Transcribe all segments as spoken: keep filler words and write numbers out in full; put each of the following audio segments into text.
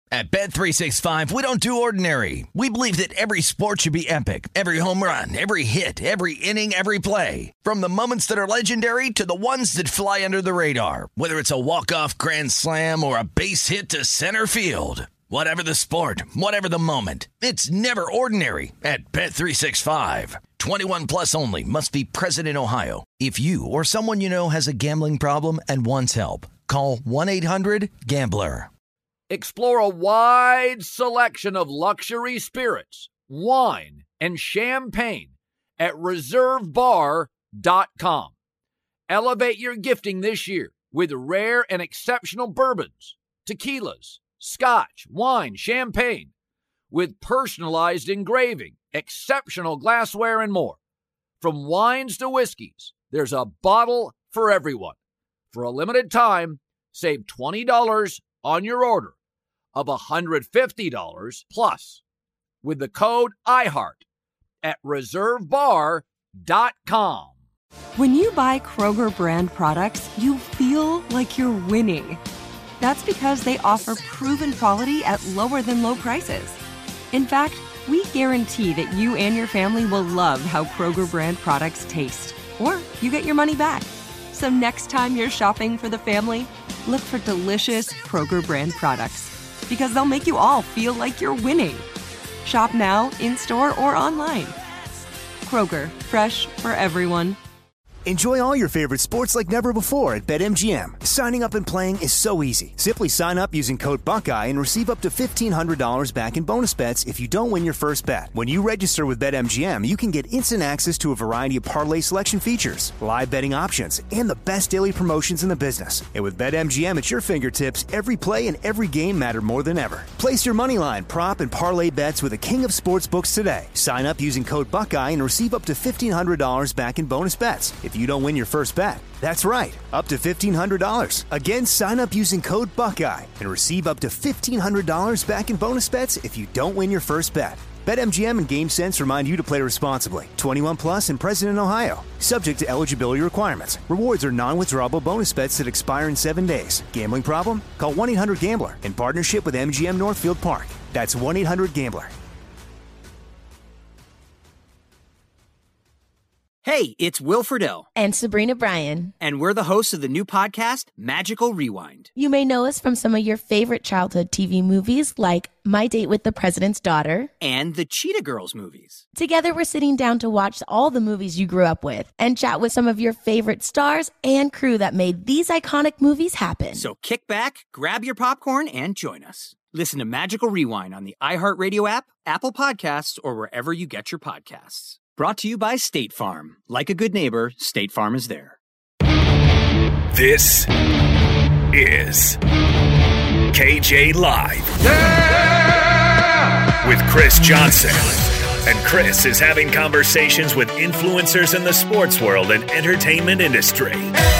At Bet three sixty-five, we don't do ordinary. We believe that every sport should be epic. Every home run, every hit, every inning, every play. From the moments that are legendary to the ones that fly under the radar. Whether it's a walk-off grand slam or a base hit to center field. Whatever the sport, whatever the moment, it's never ordinary at Bet three sixty-five. twenty-one plus only. Must be present in Ohio. If you or someone you know has a gambling problem and wants help, call one eight hundred gambler. Explore a wide selection of luxury spirits, wine, and champagne at reserve bar dot com. Elevate your gifting this year with rare and exceptional bourbons, tequilas, scotch, wine, champagne, with personalized engraving, exceptional glassware, and more. From wines to whiskeys, there's a bottle for everyone. For a limited time, save twenty dollars on your order of one hundred fifty dollars plus with the code iHeart at reserve bar dot com. When you buy Kroger brand products, you feel like you're winning. That's because they offer proven quality at lower than low prices. In fact, we guarantee that you and your family will love how Kroger brand products taste, or you get your money back. So next time you're shopping for the family, look for delicious Kroger brand products, because they'll make you all feel like you're winning. Shop now, in-store, or online. Kroger, fresh for everyone. Enjoy all your favorite sports like never before at BetMGM. Signing up and playing is so easy. Simply sign up using code Buckeye and receive up to fifteen hundred dollars back in bonus bets if you don't win your first bet. When you register with BetMGM, you can get instant access to a variety of parlay selection features, live betting options, and the best daily promotions in the business. And with BetMGM at your fingertips, every play and every game matter more than ever. Place your moneyline, prop, and parlay bets with the king of sportsbooks today. Sign up using code Buckeye and receive up to fifteen hundred dollars back in bonus bets if you don't win your first bet. That's right, up to fifteen hundred dollars. Again, sign up using code Buckeye and receive up to fifteen hundred dollars back in bonus bets if you don't win your first bet. BetMGM and GameSense remind you to play responsibly. twenty-one plus and present in Ohio. Subject to eligibility requirements. Rewards are non-withdrawable bonus bets that expire in seven days. Gambling problem? Call one eight hundred gambler in partnership with M G M Northfield Park. That's one eight hundred gambler. Hey, it's Will Friedle. And Sabrina Bryan. And we're the hosts of the new podcast, Magical Rewind. You may know us from some of your favorite childhood T V movies like My Date with the President's Daughter. And the Cheetah Girls movies. Together, we're sitting down to watch all the movies you grew up with and chat with some of your favorite stars and crew that made these iconic movies happen. So kick back, grab your popcorn, and join us. Listen to Magical Rewind on the iHeartRadio app, Apple Podcasts, or wherever you get your podcasts. Brought to you by State Farm. Like a good neighbor, State Farm is there. This is K J Live. Yeah! With Chris Johnson. And Chris is having conversations with influencers in the sports world and entertainment industry.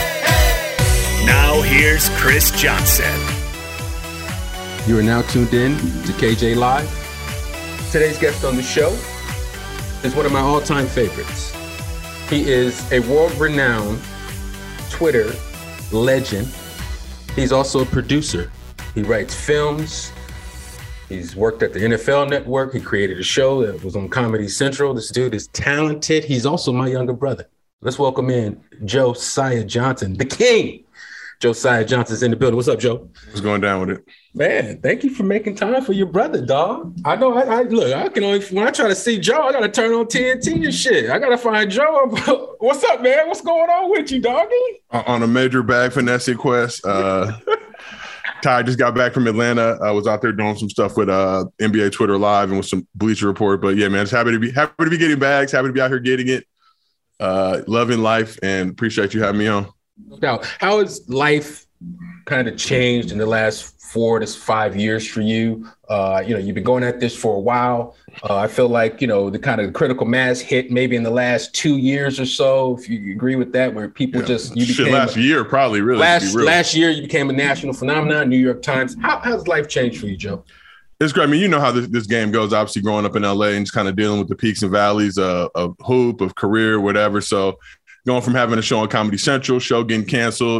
Now here's Chris Johnson. You are now tuned in to K J Live. Today's guest on the show is one of my all-time favorites. He is a world-renowned Twitter legend. He's also a producer. He writes films. He's worked at the N F L Network. He created a show that was on Comedy Central. This dude is talented. He's also my younger brother. Let's welcome in Josiah Johnson, the king. Josiah Johnson's in the building. What's up, Joe? What's going down with it? Man, thank you for making time for your brother, dog. I know. I, I look. I can only when I try to see Joe, I gotta turn on T N T and shit. I gotta find Joe. What's up, man? What's going on with you, doggy? On a major bag finesse quest. Uh, Ty just got back from Atlanta. I was out there doing some stuff with uh, N B A Twitter Live and with some Bleacher Report. But yeah, man, just happy to be happy to be getting bags. Happy to be out here getting it. Uh, loving life, and appreciate you having me on. Now, how has life kind of changed in the last four to five years for you? Uh, you know, you've been going at this for a while. Uh, I feel like, you know, the kind of critical mass hit maybe in the last two years or so, if you agree with that, where people yeah. just, you Shit, became last a, year, probably really. Last, last year, you became a national phenomenon, New York Times. How has life changed for you, Joe? It's great. I mean, you know how this, this game goes, obviously growing up in L A and just kind of dealing with the peaks and valleys uh, of hoop, of career, whatever. So going from having a show on Comedy Central, show getting canceled,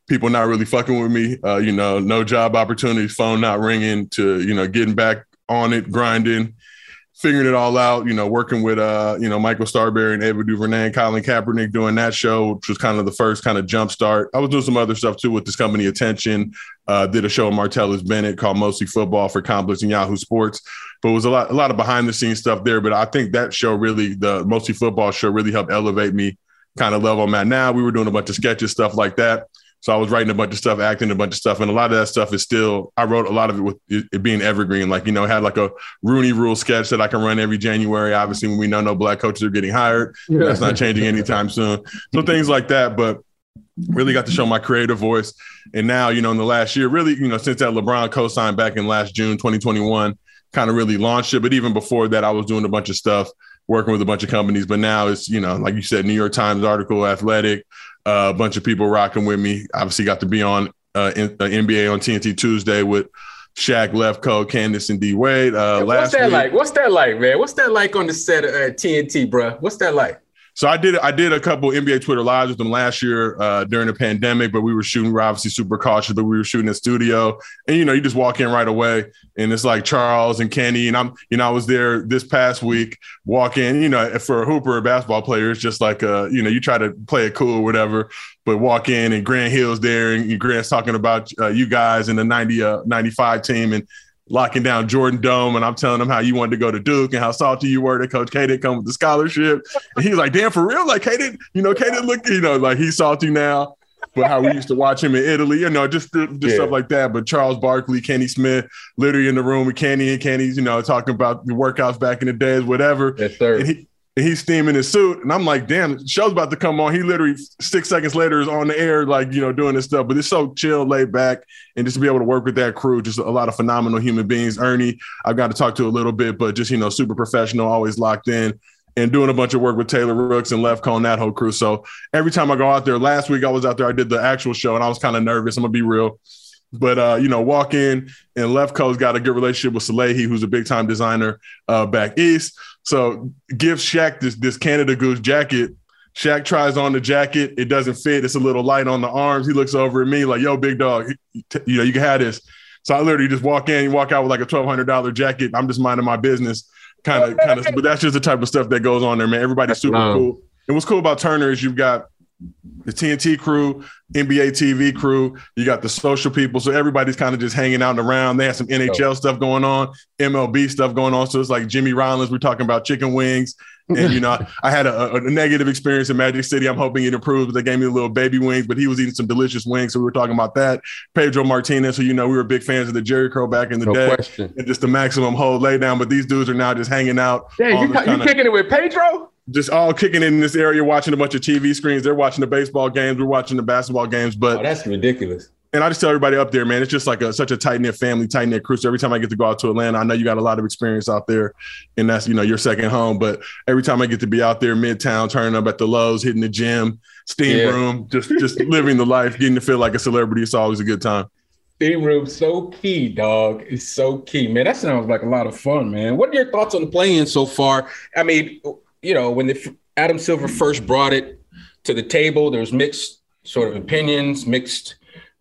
people not really fucking with me, uh, you know, no job opportunities, phone not ringing, to, you know, getting back on it, grinding, figuring it all out, you know, working with, uh, you know, Michael Starberry and Ava DuVernay and Colin Kaepernick doing that show, which was kind of the first kind of jump start. I was doing some other stuff too with this company, Attention, uh, did a show with Martellus Bennett called Mostly Football for Complex and Yahoo Sports, but it was a lot, a lot of behind the scenes stuff there. But I think that show really, the Mostly Football show really helped elevate me kind of level I'm at now. We were doing a bunch of sketches, stuff like that. So I was writing a bunch of stuff, acting a bunch of stuff. And a lot of that stuff is still, I wrote a lot of it with it, it being evergreen. Like, you know, had like a Rooney Rule sketch that I can run every January. Obviously, when we know no black coaches are getting hired, yeah. That's not changing anytime soon. So things like that, but really got to show my creative voice. And now, you know, in the last year, really, you know, since that LeBron co-signed back in last June, twenty twenty-one, kind of really launched it. But even before that, I was doing a bunch of stuff, working with a bunch of companies. But now it's, you know, like you said, New York Times article, Athletic, Uh, a bunch of people rocking with me. Obviously got to be on uh, in, uh, N B A on T N T Tuesday with Shaq, Lefko, Candace, and D Wade. Uh, yeah, last what's that week. like? What's that like, man? What's that like on the set of uh, T N T, bro? What's that like? So I did I did a couple N B A Twitter lives with them last year uh, during the pandemic, but we were shooting, we were obviously super cautious, but we were shooting in studio. And, you know, you just walk in right away and it's like Charles and Kenny. And I'm, you know, I was there this past week, walk in, you know, for a hooper or basketball player, it's just like, uh, you know, you try to play it cool or whatever, but walk in and Grant Hill's there and Grant's talking about uh, you guys in the ninety, uh, ninety-five team and locking down Jordan Dome, and I'm telling him how you wanted to go to Duke and how salty you were that Coach K didn't come with the scholarship. And he was like, damn, for real? Like, K didn't, you know, K didn't look, you know, like he's salty now, but how we used to watch him in Italy, you know, just, just yeah. stuff like that. But Charles Barkley, Kenny Smith, literally in the room with Kenny, and Kenny's, you know, talking about the workouts back in the days, whatever. Yes, sir. And he, And he's steaming his suit. And I'm like, damn, the show's about to come on. He literally six seconds later is on the air, like, you know, doing this stuff. But it's so chill, laid back. And just to be able to work with that crew, just a lot of phenomenal human beings. Ernie, I've got to talk to a little bit, but just, you know, super professional, always locked in. And doing a bunch of work with Taylor Rooks and Lefko and that whole crew. So every time I go out there, last week I was out there, I did the actual show, and I was kind of nervous. I'm going to be real. But, uh, you know, walk in, and Lefko's got a good relationship with Salehi, who's a big-time designer uh, back east. So give Shaq this this Canada Goose jacket. Shaq tries on the jacket. It doesn't fit. It's a little light on the arms. He looks over at me like, yo, big dog, you know, you can have this. So I literally just walk in, walk out with like a twelve hundred dollars jacket. I'm just minding my business, kind of, kind of. But that's just the type of stuff that goes on there, man. Everybody's super wow. cool. And what's cool about Turner is you've got the T N T crew, N B A T V crew, you got the social people. So everybody's kind of just hanging out and around. They have some N H L stuff going on, M L B stuff going on. So it's like Jimmy Rollins, we're talking about chicken wings. And, you know, I had a, a negative experience in Magic City. I'm hoping it improves. They gave me a little baby wings, but he was eating some delicious wings. So we were talking about that. Pedro Martinez, who, you know, we were big fans of the Jerry Curl back in the no day. Question. And just the maximum hold lay down. But these dudes are now just hanging out. Yeah, you, you kicking it with Pedro? Just all kicking in this area, watching a bunch of T V screens. They're watching the baseball games. We're watching the basketball games. But oh, that's ridiculous. And I just tell everybody up there, man, it's just like a, such a tight-knit family, tight-knit crew. So every time I get to go out to Atlanta, I know you got a lot of experience out there, and that's, you know, your second home. But every time I get to be out there Midtown, turning up at the Lowe's, hitting the gym, steam yeah. room, just, just living the life, getting to feel like a celebrity, it's always a good time. Steam room, so key, dog. It's so key, man. That sounds like a lot of fun, man. What are your thoughts on the play-in so far? I mean, you know, when the, Adam Silver first brought it to the table, there was mixed sort of opinions, mixed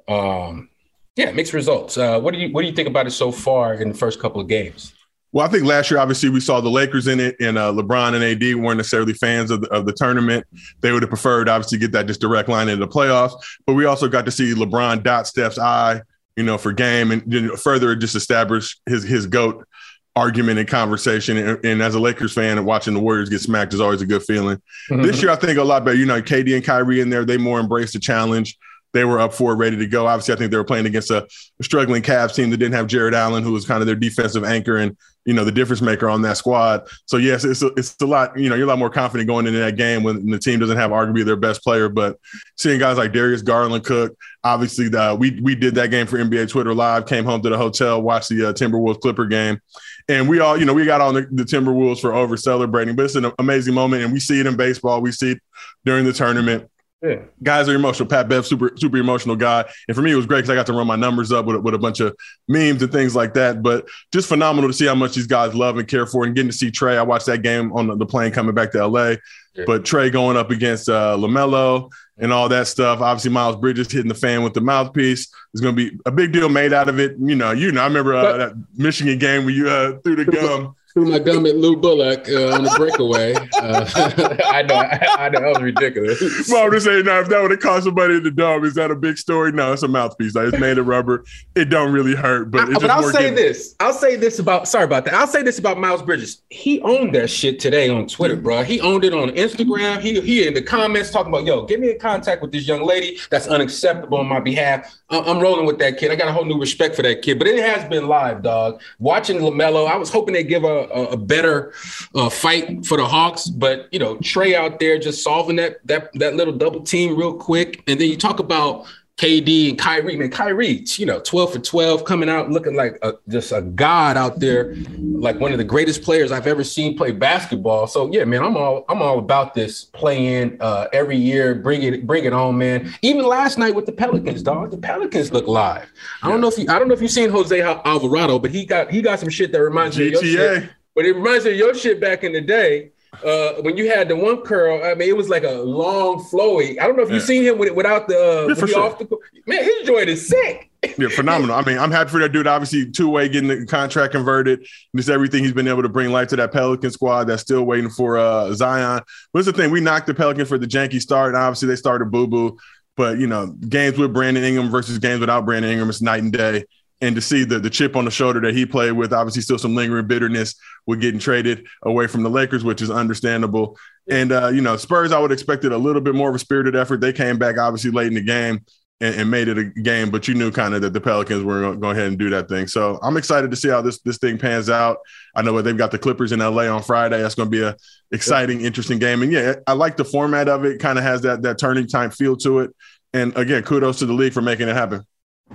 um, – Yeah, mixed results. Uh, what do you what do you think about it so far in the first couple of games? Well, I think last year, obviously, we saw the Lakers in it, and uh, LeBron and A D weren't necessarily fans of the, of the tournament. They would have preferred, obviously, get that just direct line into the playoffs. But we also got to see LeBron dot Steph's eye, you know, for game, and you know, further just establish his his GOAT argument and conversation. And, and as a Lakers fan, and watching the Warriors get smacked is always a good feeling. Mm-hmm. This year, I think a lot better. You know, K D and Kyrie in there, they more embraced the challenge. They were up for it, ready to go. Obviously, I think they were playing against a struggling Cavs team that didn't have Jared Allen, who was kind of their defensive anchor and, you know, the difference maker on that squad. So, yes, it's a, it's a lot, you know, you're a lot more confident going into that game when the team doesn't have arguably their best player. But seeing guys like Darius Garland cook, obviously, the, we we did that game for N B A Twitter Live, came home to the hotel, watched the uh, Timberwolves Clipper game. And we all, you know, we got on the, the Timberwolves for over celebrating. But it's an amazing moment, and we see it in baseball. We see it during the tournament. Yeah. Guys are emotional. Pat Bev, super, super emotional guy. And for me, it was great because I got to run my numbers up with, with a bunch of memes and things like that. But just phenomenal to see how much these guys love and care for, and getting to see Trey. I watched that game on the, the plane coming back to L A. Yeah. But Trey going up against uh, LaMelo and all that stuff. Obviously, Miles Bridges hitting the fan with the mouthpiece. There's going to be a big deal made out of it. You know, you know. I remember uh, that Michigan game where you uh, threw the gum. Threw my gum at Lou Bullock uh, on the breakaway. Uh, I know, I, I know, that was ridiculous. Well, I'm just saying, now if that would have cost somebody in the dome, is that a big story? No, it's a mouthpiece. Like, it's made of rubber. It don't really hurt, but it's but I'll say getting- this. I'll say this about. Sorry about that. I'll say this about Miles Bridges. He owned that shit today on Twitter, bro. He owned it on Instagram. He he in the comments talking about, yo, get me in contact with this young lady. That's unacceptable on my behalf. I'm rolling with that kid. I got a whole new respect for that kid. But it has been live, dog. Watching LaMelo, I was hoping they'd give a, a, a better uh, fight for the Hawks. But, you know, Trey out there just solving that, that, that little double team real quick. And then you talk about K D and Kyrie. Man, Kyrie, you know, twelve for twelve, coming out looking like a, just a god out there, like one of the greatest players I've ever seen play basketball. So yeah, man, I'm all I'm all about this play-in uh, every year. Bring it, bring it on, man. Even last night with the Pelicans, dog. The Pelicans look live. I don't know if you I don't know if you've seen Jose Alvarado, but he got he got some shit that reminds me of your shit. But it reminds me of your shit back in the day. Uh, when you had the one curl, I mean, it was like a long flowy. I don't know if yeah. you've seen him with it without the, uh, yeah, for sure. off the man, his joint is sick. Yeah, phenomenal. I mean, I'm happy for that dude. Obviously, two-way getting the contract converted. Just everything he's been able to bring life to that Pelican squad that's still waiting for uh, Zion. But it's the thing, we knocked the Pelicans for the janky start. And obviously, they started boo-boo. But, you know, games with Brandon Ingram versus games without Brandon Ingram, it's night and day. And to see the, the chip on the shoulder that he played with, obviously still some lingering bitterness with getting traded away from the Lakers, which is understandable. And, uh, you know, Spurs, I would have expected a little bit more of a spirited effort. They came back, obviously, late in the game and, and made it a game. But you knew kind of that the Pelicans were going to go ahead and do that thing. So I'm excited to see how this, this thing pans out. I know they've got the Clippers in L A on Friday. That's going to be a exciting, interesting game. And, yeah, I like the format of it. Kind of has that that turning time feel to it. And, again, kudos to the league for making it happen.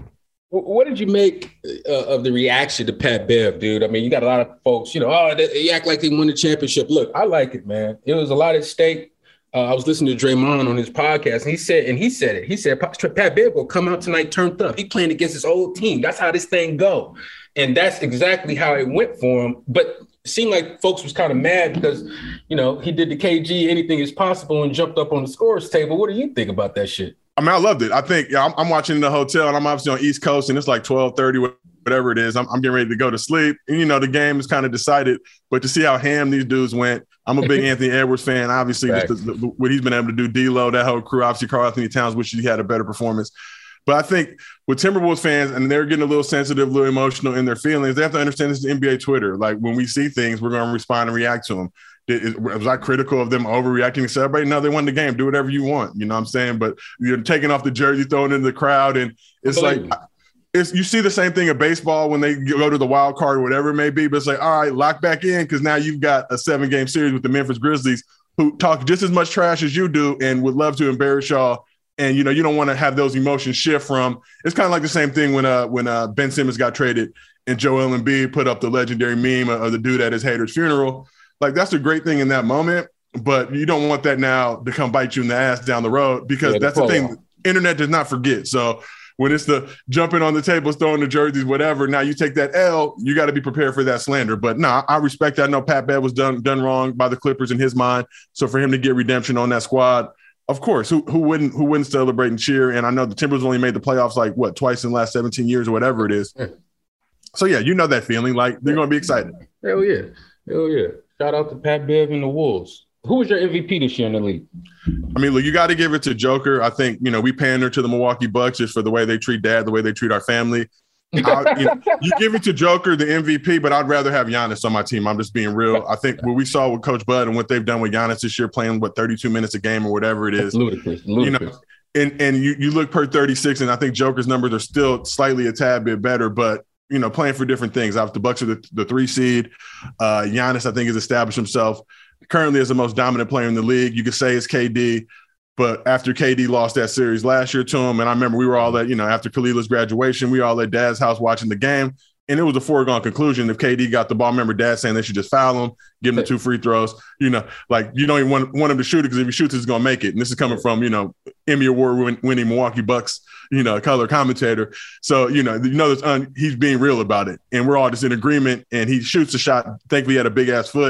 What did you make uh, of the reaction to Pat Bev, dude? I mean, you got a lot of folks, you know, oh, they, they act like they won the championship. Look, I like it, man. It was a lot at stake. Uh, I was listening to Draymond on his podcast, and he said, and he said it. He said, Pat Bev will come out tonight turned up. He playing against his old team. That's how this thing go. And that's exactly how it went for him. But it seemed like folks was kind of mad because, you know, he did the K G, anything is possible, and jumped up on the scorer's table. What do you think about that shit? I mean, I loved it. I think yeah, I'm, I'm watching in the hotel, and I'm obviously on East Coast, and it's like twelve thirty, whatever it is. I'm, I'm getting ready to go to sleep. And, you know, the game is kind of decided. But to see how ham these dudes went, I'm a big Anthony Edwards fan. Obviously, just the, the, what he's been able to do, D-Lo, that whole crew. Obviously, Karl Anthony Towns, wish he had a better performance. But I think with Timberwolves fans, and they're getting a little sensitive, a little emotional in their feelings, they have to understand this is N B A Twitter. Like, when we see things, we're going to respond and react to them. Was I critical of them overreacting and celebrating? No, they won the game. Do whatever you want. You know what I'm saying? But you're taking off the jersey, throwing it in the crowd. And it's like, it's, you see the same thing in baseball when they go to the wild card or whatever it may be. But it's like, all right, lock back in because now you've got a seven game series with the Memphis Grizzlies who talk just as much trash as you do and would love to embarrass y'all. And, you know, you don't want to have those emotions shift from – it's kind of like the same thing when uh, when uh, Ben Simmons got traded and Joel Embiid put up the legendary meme of the dude at his hater's funeral. Like, that's a great thing in that moment, but you don't want that now to come bite you in the ass down the road because yeah, that's the thing. Internet does not forget. So when it's the jumping on the tables, throwing the jerseys, whatever, now you take that L, you got to be prepared for that slander. But no, nah, I respect that. I know Pat Bev was done done wrong by the Clippers in his mind. So for him to get redemption on that squad, of course, who who wouldn't who wouldn't celebrate and cheer? And I know the Timbers only made the playoffs like, what, twice in the last seventeen years or whatever it is. So, yeah, you know that feeling. Like, they're going to be excited. Hell yeah. Hell yeah. Shout out to Pat Bev and the Wolves. Who was your M V P this year in the league? I mean, look, you got to give it to Joker. I think, you know, we pander to the Milwaukee Bucks just for the way they treat dad, the way they treat our family. I, you, know, you give it to Joker, the M V P, but I'd rather have Giannis on my team. I'm just being real. I think what we saw with Coach Bud and what they've done with Giannis this year, playing, what, thirty-two minutes a game or whatever it is. Ludicrous. Ludicrous. You know, and, and you, you look per thirty-six, and I think Joker's numbers are still slightly a tad bit better, but you know, playing for different things. Obviously, the Bucks are the, the three seed. Uh, Giannis, I think, has established himself currently as the most dominant player in the league. You could say it's K D, but after K D lost that series last year to him, and I remember we were all at, you know, after Kalila's graduation, we were all at Dad's house watching the game, and it was a foregone conclusion. If K D got the ball, I remember Dad saying they should just foul him, give him the two free throws. You know, like, you don't even want, want him to shoot it because if he shoots, he's going to make it. And this is coming from, you know, Emmy Award winning Milwaukee Bucks, you know, color commentator. So, you know, you know, un- he's being real about it. And we're all just in agreement. And he shoots a shot. Thankfully, he had a big ass foot.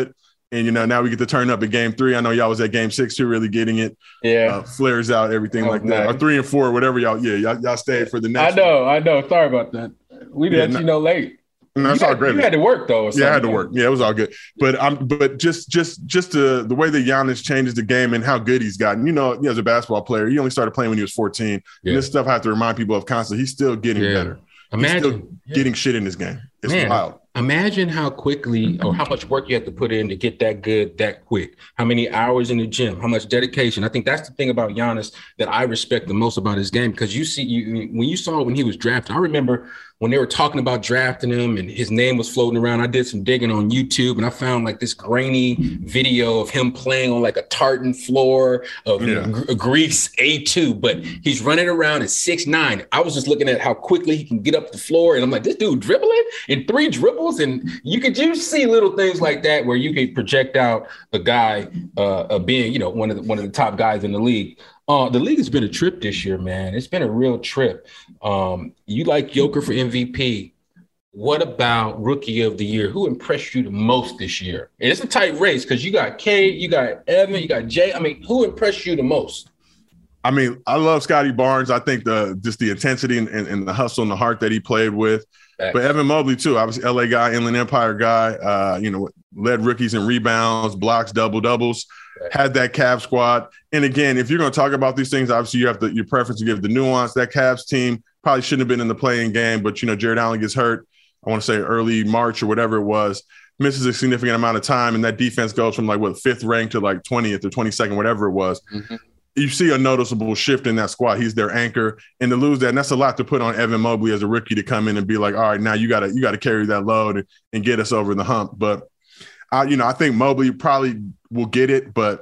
And, you know, now we get to turn up at game three. I know y'all was at game six too, really getting it. Yeah. Uh, flares out, everything oh, like that. nice. Or three and four, whatever y'all, yeah, y'all, y'all stayed for the next I know, one. I know. Sorry about that. We did, yeah, you know, late. No, that's all great. You had to work though. Yeah, I had to work. Yeah, it was all good. But I'm, but just, just, just the the way that Giannis changes the game and how good he's gotten. You know, as a basketball player, he only started playing when he was fourteen. Yeah. And this stuff I have to remind people of constantly. He's still getting yeah. better. Imagine he's still yeah. getting shit in this game. It's Man, wild. Imagine how quickly or how much work you have to put in to get that good that quick. How many hours in the gym, how much dedication. I think that's the thing about Giannis that I respect the most about his game, because you see, you when you saw it when he was drafted, I remember when they were talking about drafting him and his name was floating around. I did some digging on YouTube and I found like this grainy video of him playing on like a tartan floor of yeah. G- Greece A two, but he's running around at six nine. I was just looking at how quickly he can get up the floor, and I'm like, this dude dribbling in three dribbles. And you could just see little things like that where you could project out a guy uh, uh, being, you know, one of the, one of the top guys in the league. Uh, the league has been a trip this year, man. It's been a real trip. Um, you like Joker for M V P. What about Rookie of the Year? Who impressed you the most this year? And it's a tight race because you got Cade, you got Evan, you got Jay. I mean, who impressed you the most? I mean, I love Scotty Barnes. I think the just the intensity and, and, and the hustle and the heart that he played with. Thanks. But Evan Mobley, too, obviously L A guy, Inland Empire guy, uh, you know, led rookies in rebounds, blocks, double-doubles, Thanks. Had that Cavs squad. And again, if you're going to talk about these things, obviously you have to, your preference to give the nuance. That Cavs team probably shouldn't have been in the playing game, but, you know, Jared Allen gets hurt, I want to say early March or whatever it was, misses a significant amount of time, and that defense goes from, like, what, fifth rank to, like, twentieth or twenty-second, whatever it was. Mm-hmm. You see a noticeable shift in that squad. He's their anchor, and to lose that, and that's a lot to put on Evan Mobley as a rookie to come in and be like, all right, now you got to you got to carry that load and, and get us over the hump. But, uh, you know, I think Mobley probably will get it, but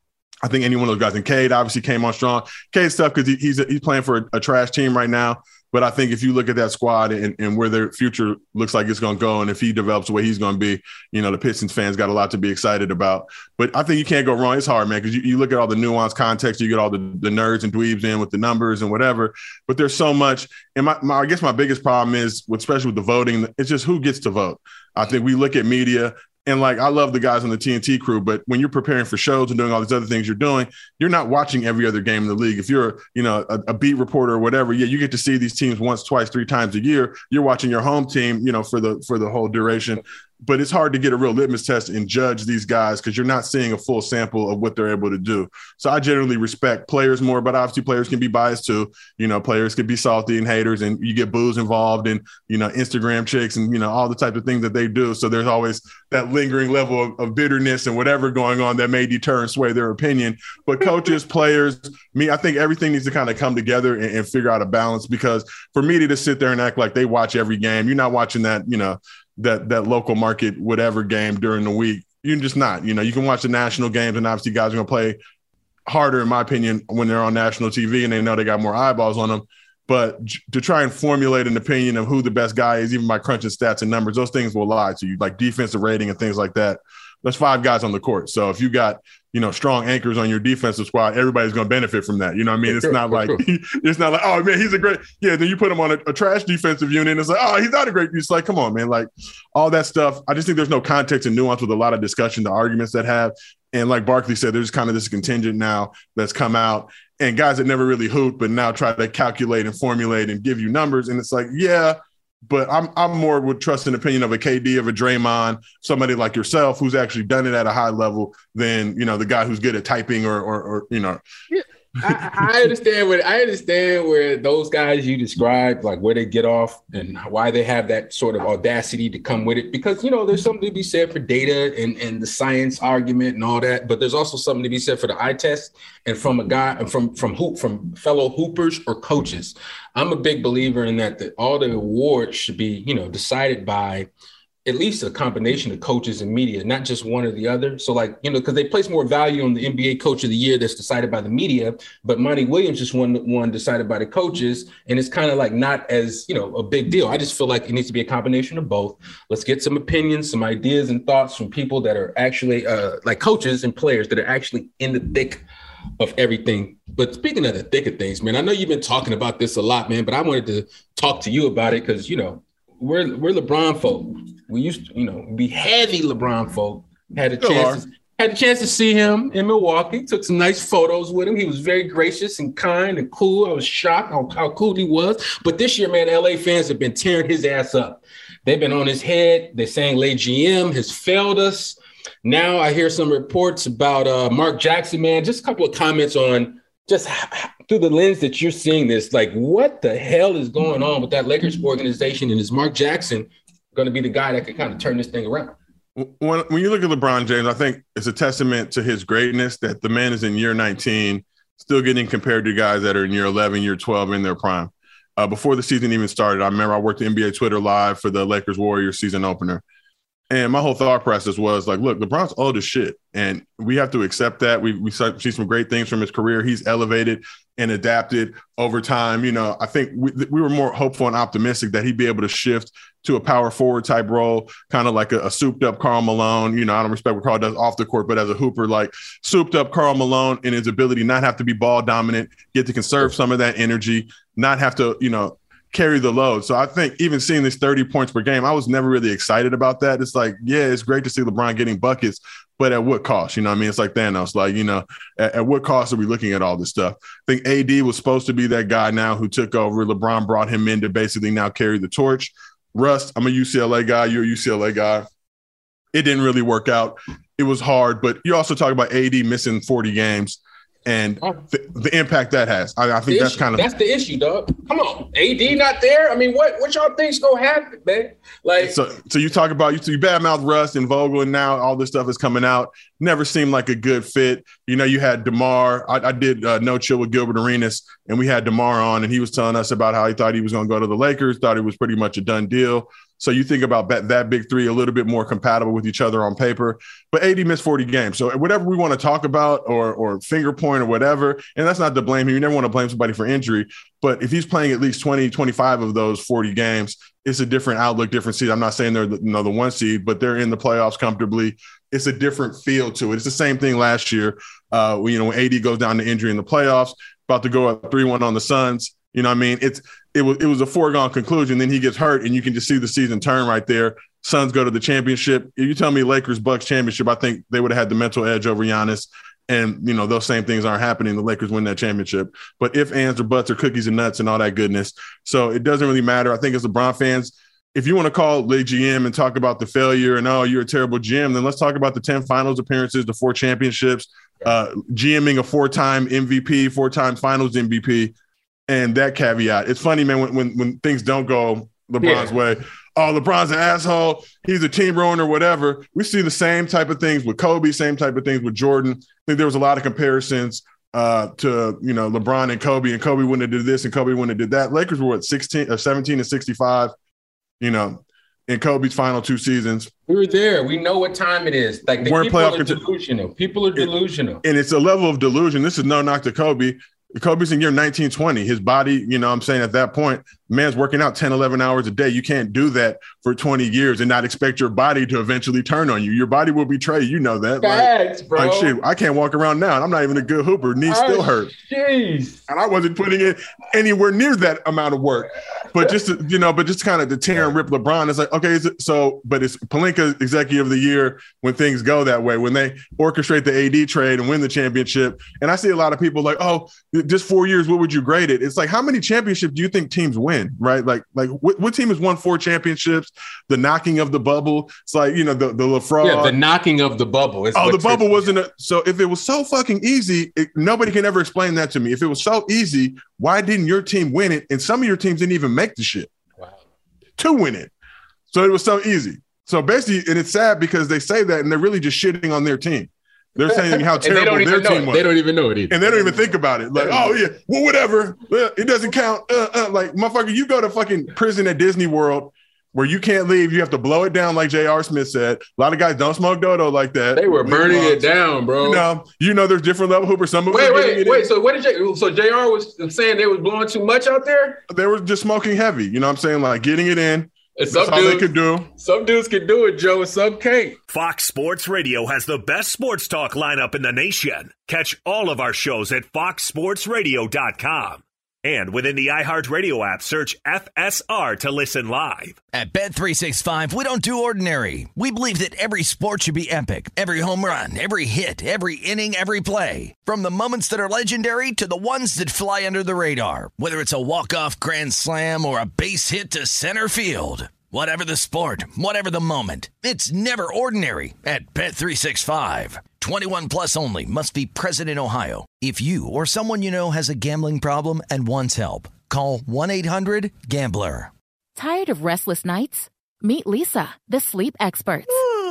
I think any one of those guys, and Cade obviously came on strong. Cade's tough because he, he's a, he's playing for a, a trash team right now. But I think if you look at that squad and, and where their future looks like it's going to go, and if he develops the way he's going to be, you know, the Pistons fans got a lot to be excited about. But I think you can't go wrong. It's hard, man, because you, you look at all the nuanced context, you get all the, the nerds and dweebs in with the numbers and whatever. But there's so much. And my, my I guess my biggest problem is, with, especially with the voting, it's just who gets to vote. I think we look at media. And, like, I love the guys on the T N T crew, but when you're preparing for shows and doing all these other things you're doing, you're not watching every other game in the league. If you're, you know, a, a beat reporter or whatever, yeah, you get to see these teams once, twice, three times a year. You're watching your home team, you know, for the for the whole duration. But it's hard to get a real litmus test and judge these guys because you're not seeing a full sample of what they're able to do. So I generally respect players more, but obviously players can be biased too. You know, players can be salty and haters, and you get booze involved and, you know, Instagram chicks and, you know, all the type of things that they do. So there's always that lingering level of, of bitterness and whatever going on that may deter and sway their opinion. But coaches, players, me, I think everything needs to kind of come together and, and figure out a balance, because for media to sit there and act like they watch every game, you're not watching that, you know, that that local market whatever game during the week. You're just not. You know, you can watch the national games, and obviously guys are going to play harder, in my opinion, when they're on national T V and they know they got more eyeballs on them. But to try and formulate an opinion of who the best guy is, even by crunching stats and numbers, those things will lie to you, like defensive rating and things like that. There's five guys on the court. So if you got, you know, strong anchors on your defensive squad, everybody's going to benefit from that. You know what I mean? It's sure, not like, sure. it's not like, oh man, he's a great, yeah. Then you put him on a, a trash defensive unit and it's like, oh, he's not a great, it's like, come on, man. Like all that stuff. I just think there's no context and nuance with a lot of discussion, the arguments that have. And like Barkley said, there's kind of this contingent now that's come out, and guys that never really hooped, but now try to calculate and formulate and give you numbers. And it's like, yeah, but I'm I'm more would trust an opinion of a K D, of a Draymond, somebody like yourself who's actually done it at a high level than, you know, the guy who's good at typing or, or, or you know. Yeah. I, I understand what I understand where those guys you described, like where they get off and why they have that sort of audacity to come with it, because, you know, there's something to be said for data and, and the science argument and all that, but there's also something to be said for the eye test and from a guy and from from hoop from fellow hoopers or coaches. I'm a big believer in that, that all the awards should be, you know, decided by at least a combination of coaches and media, not just one or the other. So like, you know, because they place more value on the N B A Coach of the Year that's decided by the media, but Monty Williams just won one decided by the coaches. And it's kind of like not as, you know, a big deal. I just feel like it needs to be a combination of both. Let's get some opinions, some ideas and thoughts from people that are actually uh, like coaches and players that are actually in the thick of everything. But speaking of the thick of things, man, I know you've been talking about this a lot, man, but I wanted to talk to you about it because, you know, We're we're LeBron folk. We used to, you know, be heavy LeBron folk. Had a chance. To, had a chance to see him in Milwaukee. Took some nice photos with him. He was very gracious and kind and cool. I was shocked how, how cool he was. But this year, man, L A fans have been tearing his ass up. They've been on his head. They're saying Le G M has failed us. Now I hear some reports about uh, Mark Jackson, man. Just a couple of comments on just through the lens that you're seeing this. Like, what the hell is going on with that Lakers organization? And is Mark Jackson going to be the guy that can kind of turn this thing around? When, when you look at LeBron James, I think it's a testament to his greatness that the man is in year nineteen, still getting compared to guys that are in year eleven, year twelve in their prime. Uh, before the season even started, I remember I worked at N B A Twitter Live for the Lakers Warriors season opener. And my whole thought process was like, look, LeBron's old as shit, and we have to accept that. We we see some great things from his career. He's elevated and adapted over time. You know, I think we, we were more hopeful and optimistic that he'd be able to shift to a power forward type role, kind of like a, a souped up Karl Malone. You know, I don't respect what Karl does off the court, but as a hooper, like souped up Karl Malone in his ability not have to be ball dominant, get to conserve some of that energy, not have to, you know, carry the load. So I think even seeing this thirty points per game, I was never really excited about that. It's like, yeah, it's great to see LeBron getting buckets, but at what cost? You know what I mean? It's like Thanos, like, you know, at, at what cost are we looking at all this stuff? I think A D was supposed to be that guy now who took over. LeBron brought him in to basically now carry the torch. Russ, I'm a U C L A guy. You're a U C L A guy. It didn't really work out. It was hard, but you also talk about A D missing forty games. And the, the impact that has. I, I think the that's issue. kind of that's the issue, dog. Come on, A D not there. I mean, what what y'all think's gonna happen, man? Like, so so you talk about you, you badmouth Russ and Vogel, and now all this stuff is coming out. Never seemed like a good fit. You know, you had DeMar. I, I did uh, No Chill with Gilbert Arenas, and we had DeMar on, and he was telling us about how he thought he was going to go to the Lakers. Thought it was pretty much a done deal. So you think about that, that big three a little bit more compatible with each other on paper. But A D missed forty games. So whatever we want to talk about or or finger point or whatever, and that's not to blame him. You never want to blame somebody for injury. But if he's playing at least twenty, twenty-five of those forty games, it's a different outlook, different seed. I'm not saying they're the, you know, the one seed, but they're in the playoffs comfortably. It's a different feel to it. It's the same thing last year. Uh, when, you know, when A D goes down to injury in the playoffs, about to go up three one on the Suns. You know what I mean? It's it was it was a foregone conclusion. Then he gets hurt, and you can just see the season turn right there. Suns go to the championship. If you tell me Lakers Bucks championship, I think they would have had the mental edge over Giannis. And, you know, those same things aren't happening. The Lakers win that championship. But if ands or buts or cookies and nuts and all that goodness. So it doesn't really matter. I think as LeBron fans, if you want to call Le G M and talk about the failure and, oh, you're a terrible G M, then let's talk about the ten finals appearances, the four championships, uh, GMing a four-time M V P, four-time finals M V P. And that caveat, it's funny, man, when when, when things don't go LeBron's yeah. way. Oh, LeBron's an asshole. He's a team ruiner or whatever. We see the same type of things with Kobe, same type of things with Jordan. I think there was a lot of comparisons uh, to, you know, LeBron and Kobe, and Kobe wouldn't have did this and Kobe wouldn't have did that. Lakers were what, sixteen or seventeen and sixty-five, you know, in Kobe's final two seasons. We were there. We know what time it is. Like, the We're people are cont- delusional. People are delusional. And it's a level of delusion. This is no knock to Kobe. Kobe's in year nineteen, twenty. His body, you know what I'm saying, at that point, man's working out ten, eleven hours a day. You can't do that for twenty years and not expect your body to eventually turn on you. Your body will betray you. You know that. Facts, like, bro. Like, shit, I can't walk around now, and I'm not even a good hooper. Knees oh, still hurt. Jeez. And I wasn't putting in anywhere near that amount of work. But just to, you know, but just kind of to tear and rip LeBron, it's like, okay, is it, so, but it's Pelinka executive of the year when things go that way, when they orchestrate the A D trade and win the championship. And I see a lot of people like, oh, just four years, what would you grade it? It's like, how many championships do you think teams win, right? Like, like what, what team has won four championships? The knocking of the bubble. It's like, you know, the, the LaFraud. Yeah, the knocking of the bubble. It's oh, the bubble wasn't a, so if it was so fucking easy, it, nobody can ever explain that to me. If it was so easy, why didn't your team win it? And some of your teams didn't even make the shit wow. to win it. So it was so easy. So basically, and it's sad because they say that and they're really just shitting on their team. They're saying how terrible their team was. They don't even know it either. And they don't even think about it. Like, oh, yeah, well, whatever. It doesn't count. Uh, uh. Like, motherfucker, you go to fucking prison at Disney World where you can't leave. You have to blow it down like J R. Smith said. A lot of guys don't smoke dodo like that. They were burning it down, bro. You know, you know there's different level hoopers. Some of wait, wait, wait. In. So what did J so J R was saying they was blowing too much out there? They were just smoking heavy. You know what I'm saying? Like getting it in. And That's some all dudes, they could do. Some dudes can do it, Joe, and some can't. Fox Sports Radio has the best sports talk lineup in the nation. Catch all of our shows at fox sports radio dot com. And within the iHeartRadio app, search F S R to listen live. At Bet three sixty-five, we don't do ordinary. We believe that every sport should be epic. Every home run, every hit, every inning, every play. From the moments that are legendary to the ones that fly under the radar. Whether it's a walk-off grand slam or a base hit to center field. Whatever the sport, whatever the moment, it's never ordinary at Bet three sixty-five. twenty-one plus only. Must be present in Ohio. If you or someone you know has a gambling problem and wants help, call one eight hundred gambler. Tired of restless nights? Meet Leesa, the sleep experts.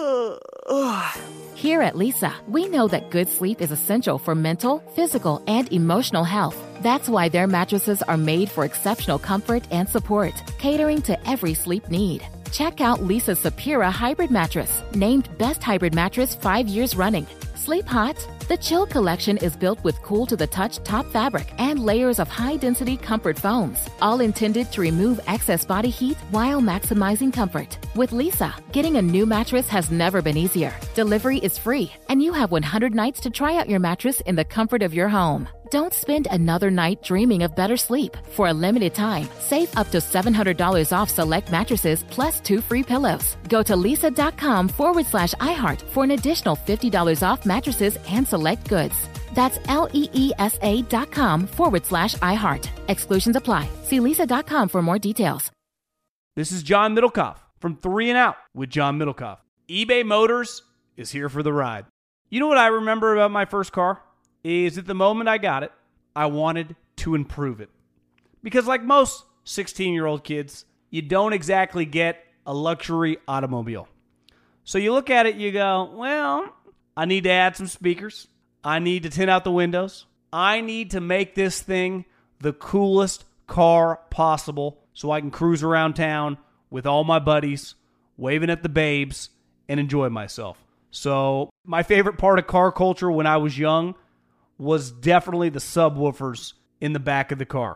Here at Leesa, we know that good sleep is essential for mental, physical, and emotional health. That's why their mattresses are made for exceptional comfort and support, catering to every sleep need. Check out Leesa's Sapira Hybrid Mattress, named Best Hybrid Mattress five years running. Sleep hot? The Chill Collection is built with cool-to-the-touch top fabric and layers of high-density comfort foams, all intended to remove excess body heat while maximizing comfort. With Leesa, getting a new mattress has never been easier. Delivery is free, and you have one hundred nights to try out your mattress in the comfort of your home. Don't spend another night dreaming of better sleep. For a limited time, save up to seven hundred dollars off select mattresses plus two free pillows. Go to Leesa.com forward slash iHeart for an additional fifty dollars off mattresses and select goods. That's L-E-E-S-A dot com forward slash iHeart. Exclusions apply. See Leesa.com for more details. This is John Middlecoff from Three and Out with John Middlecoff. eBay Motors is here for the ride. You know what I remember about my first car? Is at the moment I got it, I wanted to improve it. Because like most sixteen-year-old kids, you don't exactly get a luxury automobile. So you look at it, you go, well, I need to add some speakers. I need to tint out the windows. I need to make this thing the coolest car possible so I can cruise around town with all my buddies, waving at the babes, and enjoy myself. So my favorite part of car culture when I was young was definitely the subwoofers in the back of the car.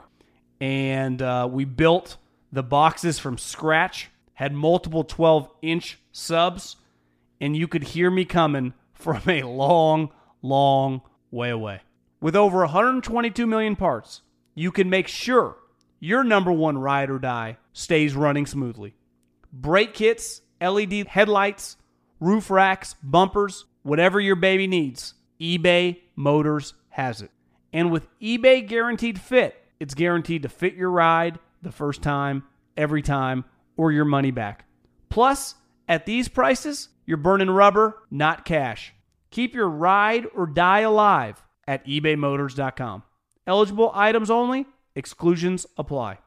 And uh, we built the boxes from scratch, had multiple twelve-inch subs, and you could hear me coming from a long, long way away. With over one hundred twenty-two million parts, you can make sure your number one ride or die stays running smoothly. Brake kits, L E D headlights, roof racks, bumpers, whatever your baby needs, eBay Motors has it. And with eBay Guaranteed Fit, it's guaranteed to fit your ride the first time, every time, or your money back. Plus, at these prices, you're burning rubber, not cash. Keep your ride or die alive at ebay motors dot com. Eligible items only. Exclusions apply.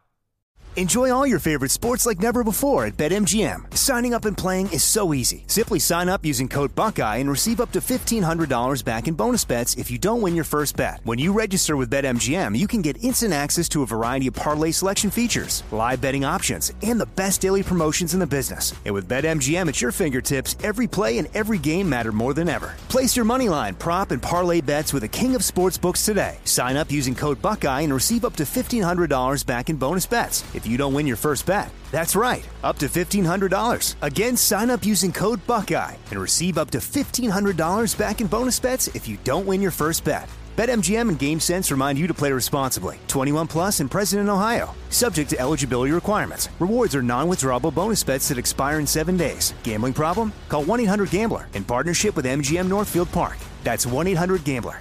Enjoy all your favorite sports like never before at BetMGM. Signing up and playing is so easy. Simply sign up using code Buckeye and receive up to fifteen hundred dollars back in bonus bets if you don't win your first bet. When you register with BetMGM, you can get instant access to a variety of parlay selection features, live betting options, and the best daily promotions in the business. And with BetMGM at your fingertips, every play and every game matter more than ever. Place your moneyline, prop, and parlay bets with the king of sportsbooks today. Sign up using code Buckeye and receive up to fifteen hundred dollars back in bonus bets if you don't win your first bet. That's right, up to fifteen hundred dollars. Again, sign up using code Buckeye and receive up to fifteen hundred dollars back in bonus bets if you don't win your first bet. BetMGM and GameSense remind you to play responsibly. twenty-one plus and present in Ohio. Subject to eligibility requirements. Rewards are non-withdrawable bonus bets that expire in seven days. Gambling problem? Call one eight hundred gambler in partnership with M G M Northfield Park. That's one eight hundred gambler.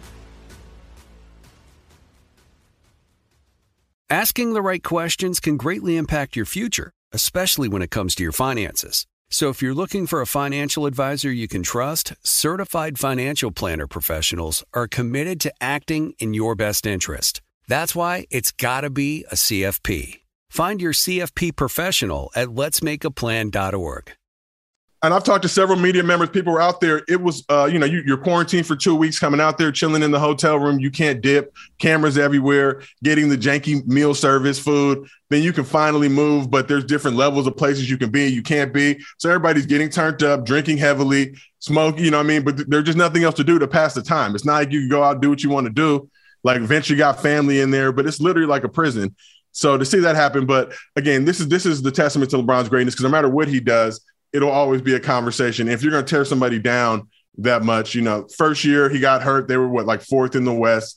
Asking the right questions can greatly impact your future, especially when it comes to your finances. So if you're looking for a financial advisor you can trust, certified financial planner professionals are committed to acting in your best interest. That's why it's got to be a C F P. Find your C F P professional at lets make a plan dot org. And I've talked to several media members. People were out there. It was, uh, you know, you, you're quarantined for two weeks, coming out there, chilling in the hotel room. You can't dip, cameras everywhere, getting the janky meal service food. Then you can finally move, but there's different levels of places you can be, you can't be. So everybody's getting turned up, drinking heavily, smoke, you know what I mean? But there's just nothing else to do to pass the time. It's not like you can go out and do what you want to do. Like Vince, you got family in there, but it's literally like a prison. So to see that happen, but again, this is this is the testament to LeBron's greatness, because no matter what he does, it'll always be a conversation. If you're going to tear somebody down that much, you know, first year he got hurt, they were what, like fourth in the West.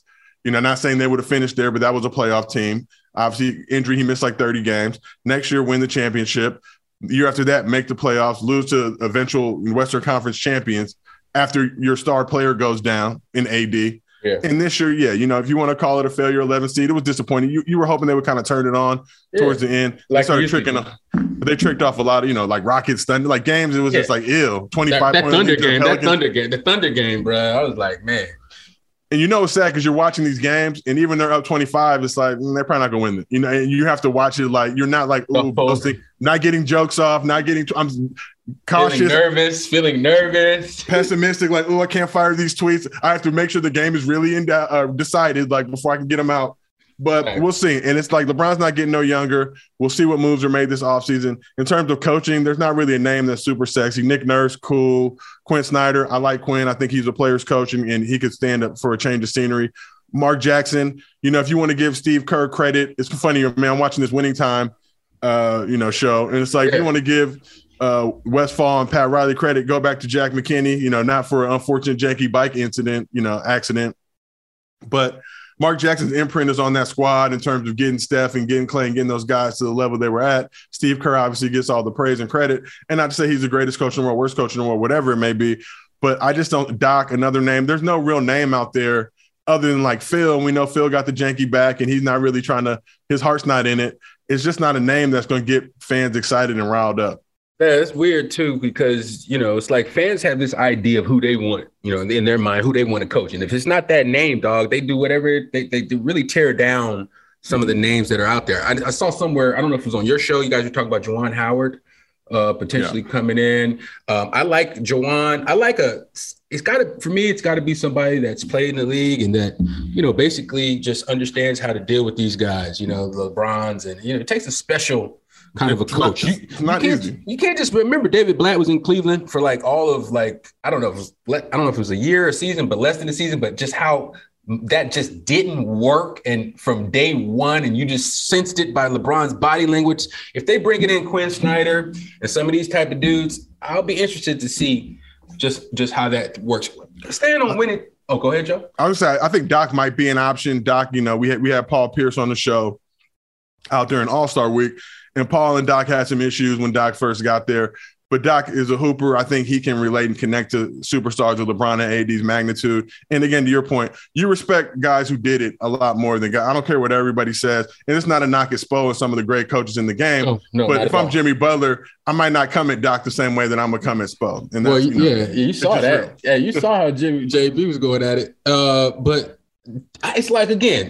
You know, not saying they would have finished there, but that was a playoff team. Obviously, injury, he missed like thirty games. Next year, win the championship. The year after that, make the playoffs, lose to eventual Western Conference champions after your star player goes down in A D. Yeah. And this year, yeah, you know, if you want to call it a failure, eleven seed, it was disappointing. You you were hoping they would kind of turn it on yeah. towards the end. Like they started tricking them. They tricked off a lot of, you know, like Rockets, Thunder, like games. It was yeah. just like, ew, twenty-five that, that point Thunder game, that Thunder game, the Thunder game, bro. I was like, man. And you know it's sad because you're watching these games, and even they're up twenty-five, it's like mm, they're probably not gonna win it. You know, and you have to watch it like you're not like ooh, boasting, not getting jokes off, not getting. I'm cautious, feeling nervous, feeling nervous, pessimistic. Like, oh, I can't fire these tweets. I have to make sure the game is really in uh, decided, like before I can get them out. But right. we'll see. And it's like LeBron's not getting no younger. We'll see what moves are made this offseason. In terms of coaching, there's not really a name that's super sexy. Nick Nurse, cool. Quinn Snyder, I like Quinn. I think he's a player's coach, and, and he could stand up for a change of scenery. Mark Jackson, you know, if you want to give Steve Kerr credit, it's funny, man, I'm watching this Winning Time, uh, you know, show. And it's like, yeah. if you want to give uh, Westfall and Pat Riley credit, go back to Jack McKinney, you know, not for an unfortunate janky bike incident, you know, accident. But Mark Jackson's imprint is on that squad in terms of getting Steph and getting Clay and getting those guys to the level they were at. Steve Kerr obviously gets all the praise and credit. And not to say he's the greatest coach in the world, worst coach in the world, whatever it may be. But I just don't – Doc, another name. There's no real name out there other than like Phil. And we know Phil got the janky back, and he's not really trying to – his heart's not in it. It's just not a name that's going to get fans excited and riled up. Yeah, it's weird too because, you know, it's like fans have this idea of who they want, you know, in their mind, who they want to coach. And if it's not that name, dog, they do whatever. They they, they really tear down some of the names that are out there. I, I saw somewhere, I don't know if it was on your show, you guys were talking about Juwan Howard uh, potentially yeah. coming in. Um, I like Juwan. I like a – it's got to – for me, it's got to be somebody that's played in the league and that, you know, basically just understands how to deal with these guys, you know, the LeBrons. And, you know, it takes a special – kind of a coach. It's not you easy. You can't just remember David Blatt was in Cleveland for like all of like, I don't know, if it was, I don't know if it was a year or a season, but less than a season, but just how that just didn't work. And from day one, and you just sensed it by LeBron's body language. If they bring it in Quinn Snyder and some of these type of dudes, I'll be interested to see just, just how that works. Stand on winning. Oh, go ahead, Joe. I would say, I think Doc might be an option. Doc, you know, we had, we had Paul Pierce on the show out there in All-Star Week. And Paul and Doc had some issues when Doc first got there. But Doc is a hooper. I think he can relate and connect to superstars of LeBron and A D's magnitude. And again, to your point, you respect guys who did it a lot more than guys. I don't care what everybody says. And it's not a knock at Spo and some of the great coaches in the game. No, no, but if I'm all. Jimmy Butler, I might not come at Doc the same way that I'm going to come at Spo. And well, you know, yeah, you saw that. Real. Yeah, you saw how Jimmy J B was going at it. Uh, but it's like, again,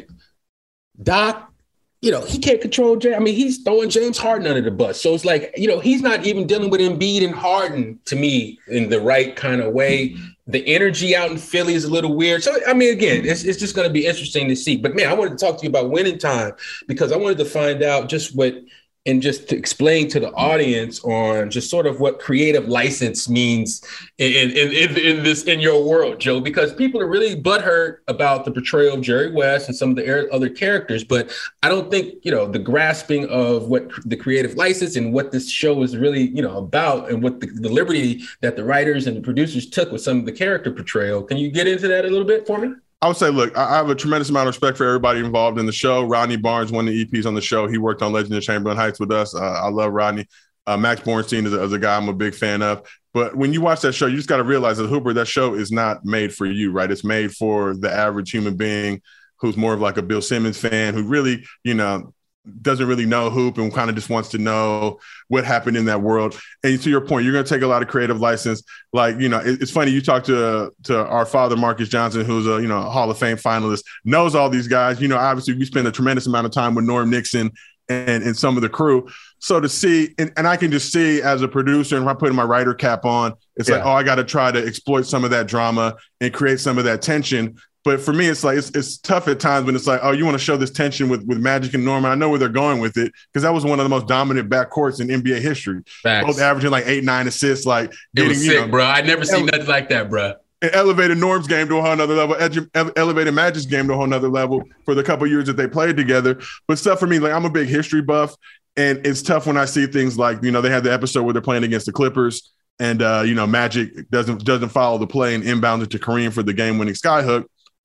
Doc, you know, he can't control James. I mean, he's throwing James Harden under the bus. So it's like, you know, he's not even dealing with Embiid and Harden to me in the right kind of way. The energy out in Philly is a little weird. So, I mean, again, it's, it's just going to be interesting to see. But, man, I wanted to talk to you about Winning Time because I wanted to find out just what – and just to explain to the audience on just sort of what creative license means in, in, in, in this in your world, Joe, because people are really butthurt about the portrayal of Jerry West and some of the other characters. But I don't think, you know, the grasping of what the creative license and what this show is really, you know, about and what the, the liberty that the writers and the producers took with some of the character portrayal. Can you get into that a little bit for me? I would say, look, I have a tremendous amount of respect for everybody involved in the show. Rodney Barnes, one of the E Ps on the show. He worked on Legend of Chamberlain Heights with us. Uh, I love Rodney. Uh, Max Bornstein is a, is a guy I'm a big fan of. But when you watch that show, you just got to realize that Hooper, that show is not made for you, right? It's made for the average human being who's more of like a Bill Simmons fan, who really, you know, doesn't really know hoop and kind of just wants to know what happened in that world. And to your point, you're going to take a lot of creative license. Like, you know, it, it's funny. You talk to, to our father, Marcus Johnson, who's a, you know, Hall of Fame finalist, knows all these guys. You know, obviously we spend a tremendous amount of time with Norm Nixon and, and some of the crew. So to see, and, and I can just see as a producer, and if I'm putting my writer cap on, it's yeah. like, oh, I got to try to exploit some of that drama and create some of that tension. But for me, it's like it's, it's tough at times when it's like, oh, you want to show this tension with, with Magic and Norman. I know where they're going with it because that was one of the most dominant backcourts in N B A history. Facts. Both averaging like eight, nine assists. Like getting, it was sick, you know, bro. I never seen ele- nothing like that, bro. It elevated Norm's game to a whole nother level. Ele- elevated Magic's game to a whole nother level for the couple of years that they played together. But stuff for me, like I'm a big history buff, and it's tough when I see things like, you know, they had the episode where they're playing against the Clippers, and uh, you know, Magic doesn't doesn't follow the play and inbounds it to Kareem for the game-winning skyhook.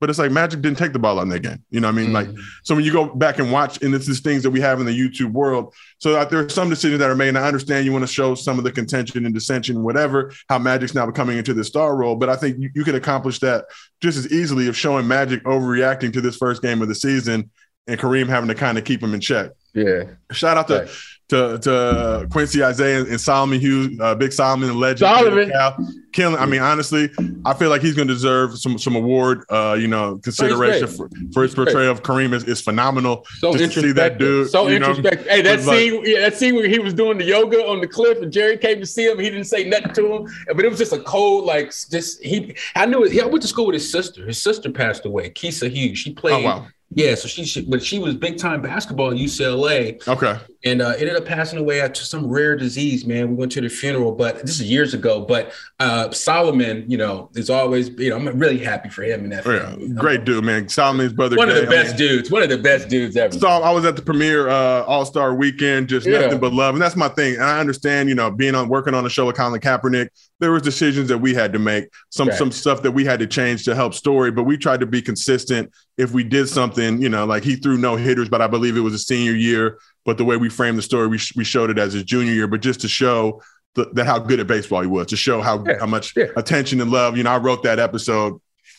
But it's like Magic didn't take the ball out in that game. You know what I mean? Mm. Like, so when you go back and watch, and it's these things that we have in the YouTube world, so that there are some decisions that are made, and I understand you want to show some of the contention and dissension, whatever, how Magic's now coming into the star role. But I think you, you could accomplish that just as easily of showing Magic overreacting to this first game of the season and Kareem having to kind of keep him in check. Yeah. Shout out to right. to, to Quincy Isaiah and Solomon Hughes, uh, Big Solomon, the legend. Solomon. Killing. I mean, honestly, I feel like he's going to deserve some some award, uh, you know, consideration for, for his portrayal of Kareem is, is phenomenal. So Just to see that dude. So you know, introspective. Hey, that scene, like, yeah, that scene where he was doing the yoga on the cliff and Jerry came to see him. He didn't say nothing to him, but it was just a cold, like, just he. I knew it. He, I went to school with his sister. His sister passed away, Keisha Hughes. She played. Oh, wow. Yeah, so she, she, but she was big time basketball at U C L A. Okay. And uh, ended up passing away to some rare disease, man. We went to the funeral, but this is years ago. But uh, Solomon, you know, is always, you know, I'm really happy for him and that. Yeah, family, you know? Great dude, man. Solomon's brother. One Jay, of the best I mean, dudes. One of the best dudes ever. So I was at the premiere uh, All-Star Weekend, just Yeah. nothing but love. And that's my thing. And I understand, you know, being on working on a show with Colin Kaepernick, there was decisions that we had to make, some Right. some stuff that we had to change to help story, but we tried to be consistent. If we did something, you know, like he threw no hitters, but I believe it was a senior year. But the way we framed the story, we, sh- we showed it as his junior year, but just to show the, that how good at baseball he was, to show how, Yeah. how much Yeah. attention and love. You know, I wrote that episode.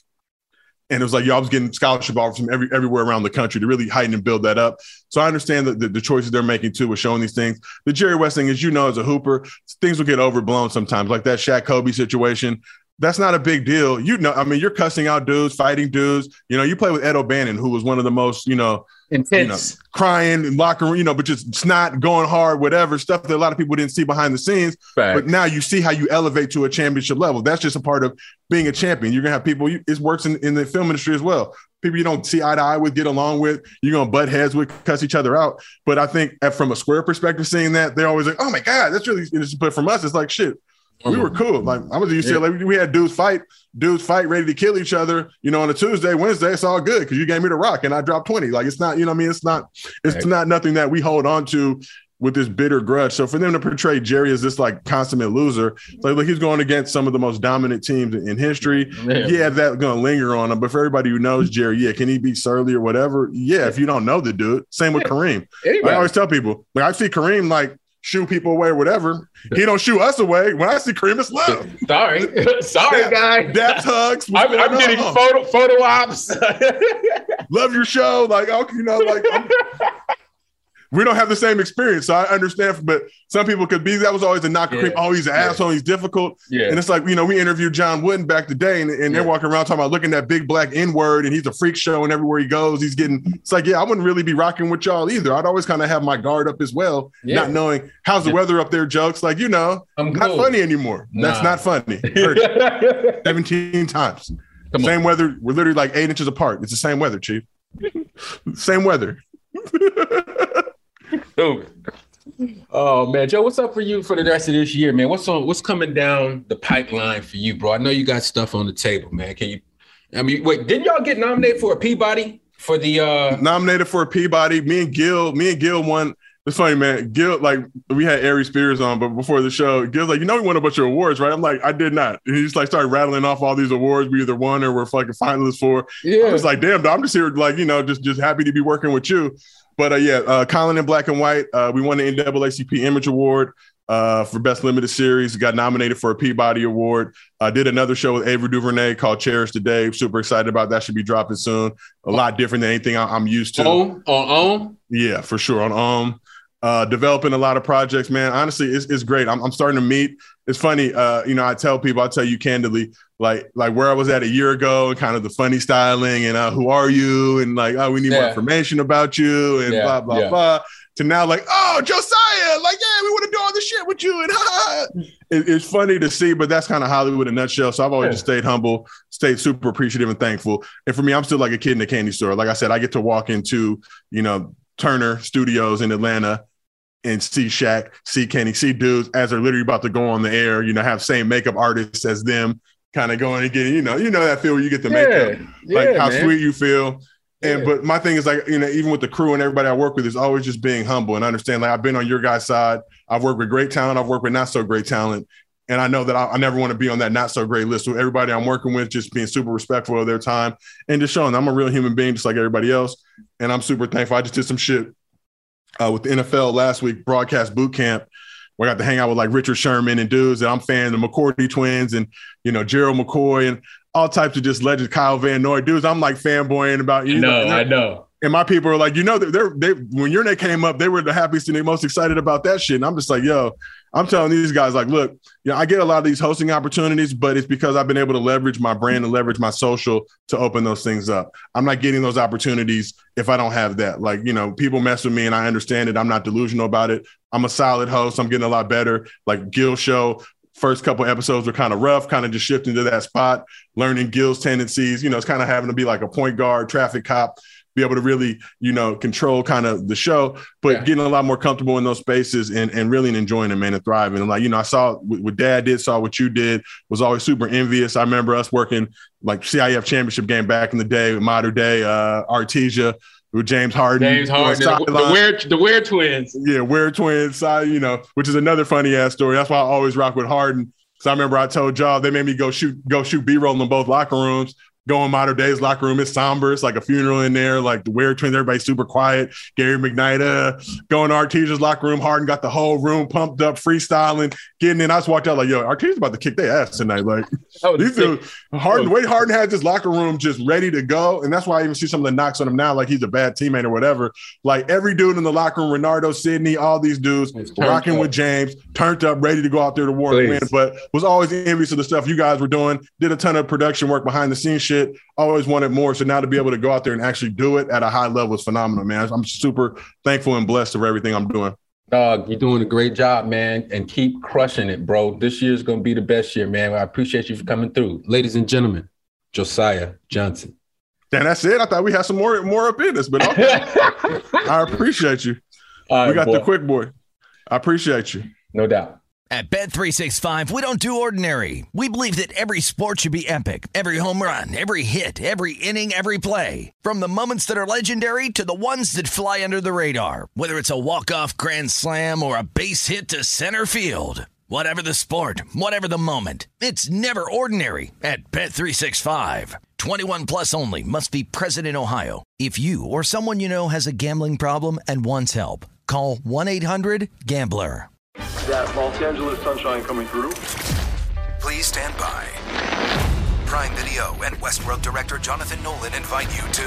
And it was like, y'all was getting scholarship offers from every, everywhere around the country to really heighten and build that up. So I understand that the, the choices they're making too with showing these things. The Jerry West thing, as you know, as a hooper, things will get overblown sometimes, like that Shaq Kobe situation. That's not a big deal. You know, I mean, you're cussing out dudes, fighting dudes. You know, you play with Ed O'Bannon, who was one of the most, you know, intense, you know, crying in locker room, you know, but just snot, going hard, whatever, stuff that a lot of people didn't see behind the scenes. Right. But now you see how you elevate to a championship level. That's just a part of being a champion. You're going to have people, you, it works in, in the film industry as well. People you don't see eye to eye with, get along with, you're going to butt heads with, cuss each other out. But I think from a square perspective, seeing that, they're always like, oh my God, that's really, but from us, it's like, shit. We were cool. Like I was at U C L A. Yeah. We had dudes fight, dudes fight, ready to kill each other. You know, on a Tuesday, Wednesday, it's all good because you gave me the rock and I dropped twenty. Like it's not, you know, what I mean, it's not, it's right. not nothing that we hold on to with this bitter grudge. So for them to portray Jerry as this like consummate loser, like look, he's going against some of the most dominant teams in, in history. Man. Yeah, that's going to linger on him. But for everybody who knows Jerry, yeah, can he be surly or whatever? Yeah, yeah. If you don't know the dude, same with yeah. Kareem. Anybody. I always tell people, like I see Kareem like. Shoo people away or whatever. He don't shoo us away. When I see Kareem, it's love. Sorry. Sorry, Dap, guy. Dap hugs. I'm, I'm getting photo photo ops. Love your show. Like, okay, you know, like I'm, we don't have the same experience. So I understand, but some people could be, that was always a knock. Yeah. Kareem, oh, he's an yeah. asshole. He's difficult. Yeah. And it's like, you know, we interviewed John Wooden back today and, and yeah. they're walking around talking about looking at big black N-word and he's a freak show and everywhere he goes, he's getting, it's like, yeah, I wouldn't really be rocking with y'all either. I'd always kind of have my guard up as well, yeah. not knowing how's the yeah. weather up there, jokes. Like, you know, I'm not cool. funny anymore. Nah. That's not funny. Heard it seventeen times. Come same on. Weather. We're literally like eight inches apart. It's the same weather, Chief. Same weather. Oh man, Joe, what's up for you for the rest of this year, man? What's on? What's coming down the pipeline for you, bro? I know you got stuff on the table, man. Can you? I mean, wait, didn't y'all get nominated for a Peabody for the? uh Nominated for a Peabody. Me and Gil, me and Gil won. It's funny, man. Gil, like we had Ari Spears on, but before the show, Gil's like, you know, we won a bunch of awards, right? I'm like, I did not. And he just like started rattling off all these awards we either won or we're fucking finalists for. Yeah. I was like, damn, dog, I'm just here, like, you know, just just happy to be working with you. But uh, yeah, uh, Colin in Black and White, uh, we won the N double A C P Image Award uh, for Best Limited Series. Got nominated for a Peabody Award. I uh, did another show with Ava DuVernay called Cherish the Day. Super excited about that. Should be dropping soon. A lot different than anything I- I'm used to. On on on? Yeah, for sure. On on. Uh, developing a lot of projects, man. Honestly, it's, it's great. I'm, I'm starting to meet. It's funny. Uh, you know, I tell people, I'll tell you candidly, like, like where I was at a year ago and kind of the funny styling and uh, who are you? And like, oh, we need yeah. more information about you and yeah. blah, blah, yeah. blah. To now like, oh, Josiah, like, yeah, we want to do all this shit with you. And ha. It, it's funny to see, but that's kind of Hollywood in a nutshell. So I've always yeah. just stayed humble, stayed super appreciative and thankful. And for me, I'm still like a kid in a candy store. Like I said, I get to walk into, you know, Turner Studios in Atlanta and see Shaq, see Kenny, see dudes as they're literally about to go on the air, you know, have same makeup artists as them, kind of going and getting, you know, you know that feel where you get the yeah, makeup, yeah, like how man. sweet you feel. And yeah. but my thing is like, you know, even with the crew and everybody I work with is always just being humble and understand, like I've been on your guys' side. I've worked with great talent. I've worked with not so great talent. And I know that I, I never want to be on that not so great list. So everybody I'm working with, just being super respectful of their time and just showing I'm a real human being, just like everybody else. And I'm super thankful. I just did some shit uh, with the N F L last week, broadcast boot camp, where I got to hang out with like Richard Sherman and dudes that I'm fans, the McCourty twins and, you know, Gerald McCoy and all types of just legends, Kyle Van Noy dudes. I'm like fanboying about you. No, know, I know. And my people are like, you know, they're, they when your name came up, they were the happiest and the most excited about that shit. And I'm just like, yo, I'm telling these guys, like, look, you know, I get a lot of these hosting opportunities, but it's because I've been able to leverage my brand and leverage my social to open those things up. I'm not getting those opportunities if I don't have that. Like, you know, people mess with me and I understand it. I'm not delusional about it. I'm a solid host. I'm getting a lot better. Like Gil show, first couple episodes were kind of rough, kind of just shifting to that spot, learning Gil's tendencies. You know, it's kind of having to be like a point guard, traffic cop, be able to really, you know, control kind of the show, but yeah. getting a lot more comfortable in those spaces and, and really enjoying it, man, and thriving. And like, you know, I saw what Dad did, saw what you did, was always super envious. I remember us working like C I F championship game back in the day, modern day, uh, Artesia with James Harden. James Harden, the, the weird, the weird twins. Yeah, weird twins, you know, which is another funny ass story. That's why I always rock with Harden. So I remember I told y'all they made me go shoot, go shoot B-roll in both locker rooms. Go in Modern Day's locker room. It's somber. It's like a funeral in there. Like the weird twins, everybody's super quiet. Gary McKnight, uh, going to Artesia's locker room. Harden got the whole room pumped up, freestyling, getting in. I just walked out like, yo, Artesia's about to kick their ass tonight. Like these dudes, Harden, the way Harden has his locker room just ready to go. And that's why I even see some of the knocks on him now, like he's a bad teammate or whatever. Like every dude in the locker room, Renardo, Sidney, all these dudes rocking up with James, turned up, ready to go out there to war and win, but was always envious of the stuff you guys were doing. Did a ton of production work behind the scenes shit. Always wanted more. So now to be able to go out there and actually do it at a high level is phenomenal, man. I'm super thankful and blessed for everything I'm doing. Dog, you're doing a great job, man, and keep crushing it, bro. This year's going to be the best year, man. I appreciate you for coming through. Ladies and gentlemen, Josiah Johnson. Damn, that's it? I thought we had some more, more up in this, but okay. I appreciate you. Right, we got boy. the quick boy. I appreciate you. No doubt. At Bet three sixty-five, we don't do ordinary. We believe that every sport should be epic. Every home run, every hit, every inning, every play. From the moments that are legendary to the ones that fly under the radar. Whether it's a walk-off grand slam or a base hit to center field. Whatever the sport, whatever the moment. It's never ordinary at Bet three sixty-five. twenty-one plus only. Must be present in Ohio. If you or someone you know has a gambling problem and wants help, call one eight hundred gambler. That Los Angeles sunshine coming through. Please stand by. Prime Video and Westworld director Jonathan Nolan invite you to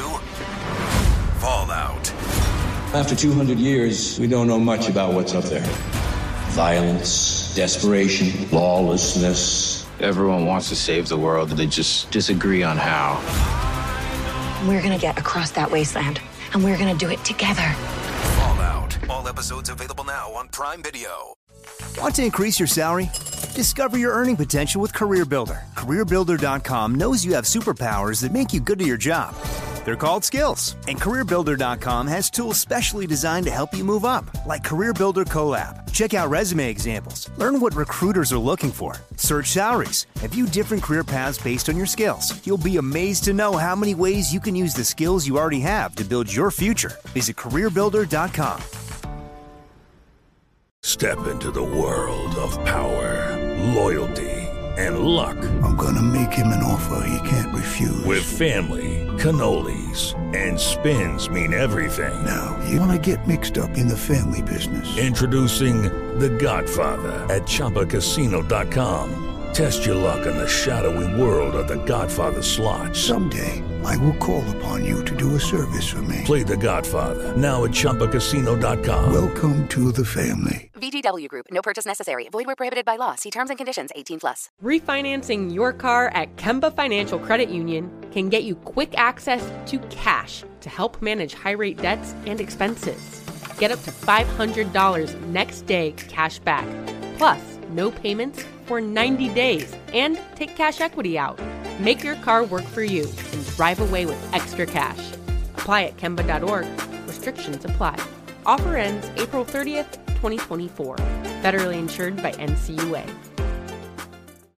Fallout. After two hundred years, we don't know much about what's up there. Violence, desperation, lawlessness. Everyone wants to save the world, they just disagree on how. We're gonna get across that wasteland, and we're gonna do it together. Fallout. All episodes available now on Prime Video. Want to increase your salary? Discover your earning potential with CareerBuilder. CareerBuilder dot com knows you have superpowers that make you good at your job. They're called skills. And CareerBuilder dot com has tools specially designed to help you move up, like CareerBuilder Collab. Check out resume examples. Learn what recruiters are looking for. Search salaries. And view different career paths based on your skills. You'll be amazed to know how many ways you can use the skills you already have to build your future. Visit CareerBuilder dot com. Step into the world of power, loyalty, and luck. I'm gonna make him an offer he can't refuse. With family, cannolis, and spins mean everything. Now, you wanna get mixed up in the family business. Introducing The Godfather at Chumba Casino dot com. Test your luck in the shadowy world of The Godfather slot. Someday, I will call upon you to do a service for me. Play The Godfather, now at Chumba Casino dot com. Welcome to the family. V G W Group. No purchase necessary. Void where prohibited by law. See terms and conditions. eighteen plus. Refinancing your car at Kemba Financial Credit Union can get you quick access to cash to help manage high-rate debts and expenses. Get up to five hundred dollars next day cash back. Plus, no payments for ninety days. And take cash equity out. Make your car work for you and drive away with extra cash. Apply at Kemba dot org. Restrictions apply. Offer ends April thirtieth, twenty twenty-four. Federally insured by N C U A.